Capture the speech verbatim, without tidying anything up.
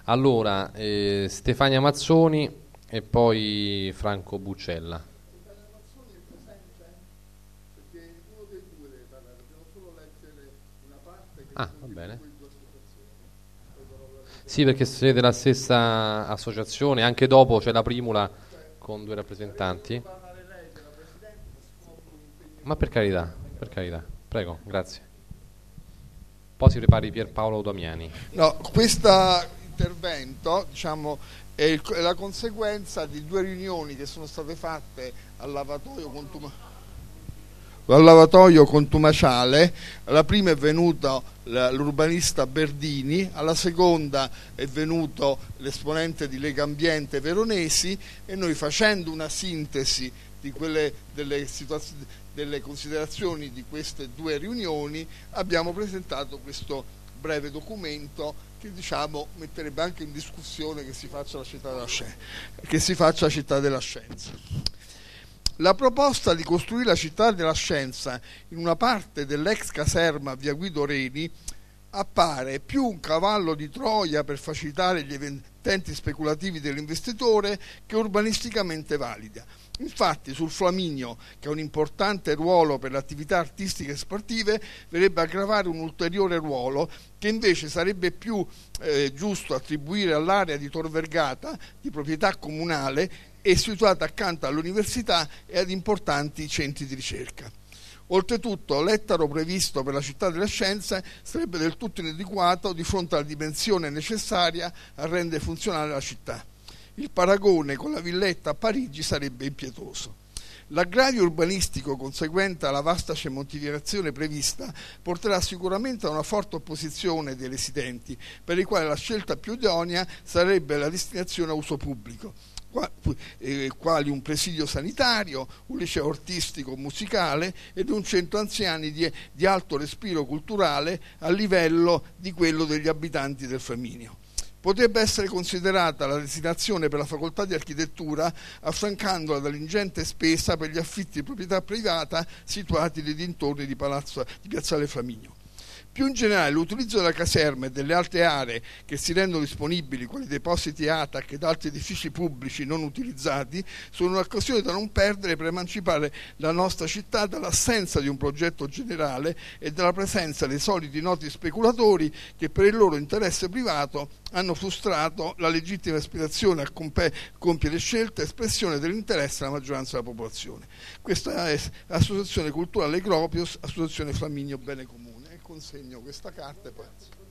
Allora, eh, Stefania Mazzoni e poi Franco Buccella. Ah, va bene. Sì, perché siete la stessa associazione, anche dopo c'è la Primula con due rappresentanti. Ma per carità, per carità, prego, grazie. Poi si prepari Pierpaolo Damiani. No, questo intervento, diciamo, è, il- è la conseguenza di due riunioni che sono state fatte al lavatoio Contuma- al lavatoio contumaciale. Alla prima è venuto l- l'urbanista Berdini, alla seconda è venuto l'esponente di Lega Ambiente Veronesi, e noi, facendo una sintesi di quelle delle situazioni, delle considerazioni di queste due riunioni, abbiamo presentato questo breve documento che, diciamo, metterebbe anche in discussione che si faccia la città della scienza, che si faccia la città della scienza. La proposta di costruire la città della scienza in una parte dell'ex caserma via Guido Reni appare più un cavallo di Troia per facilitare gli intenti speculativi dell'investitore che urbanisticamente valida. Infatti sul Flaminio, che ha un importante ruolo per le attività artistiche e sportive, verrebbe a gravare un ulteriore ruolo che invece sarebbe più eh, giusto attribuire all'area di Tor Vergata, di proprietà comunale e situata accanto all'università e ad importanti centri di ricerca. Oltretutto, l'ettaro previsto per la città della scienza sarebbe del tutto inadeguato di fronte alla dimensione necessaria a rendere funzionale la città. Il paragone con la villetta a Parigi sarebbe impietoso. L'aggravio urbanistico conseguente alla vasta cementificazione prevista porterà sicuramente a una forte opposizione dei residenti, per i quali la scelta più idonea sarebbe la destinazione a uso pubblico, quali un presidio sanitario, un liceo artistico musicale ed un centro anziani di, di alto respiro culturale a livello di quello degli abitanti del Flaminio. Potrebbe essere considerata la destinazione per la facoltà di architettura, affrancandola dall'ingente spesa per gli affitti di proprietà privata situati nei dintorni di, Palazzo, di Piazzale Flaminio. Più in generale, l'utilizzo della caserma e delle altre aree che si rendono disponibili, quali depositi A T A C ed altri edifici pubblici non utilizzati, sono un'occasione da non perdere per emancipare la nostra città dall'assenza di un progetto generale e dalla presenza dei soliti noti speculatori che, per il loro interesse privato, hanno frustrato la legittima aspirazione a compe- compiere scelte espressione dell'interesse della maggioranza della popolazione. Questa è l'Associazione Culturale Gropius, Associazione Flaminio Bene Comune. Consegno questa carta e poi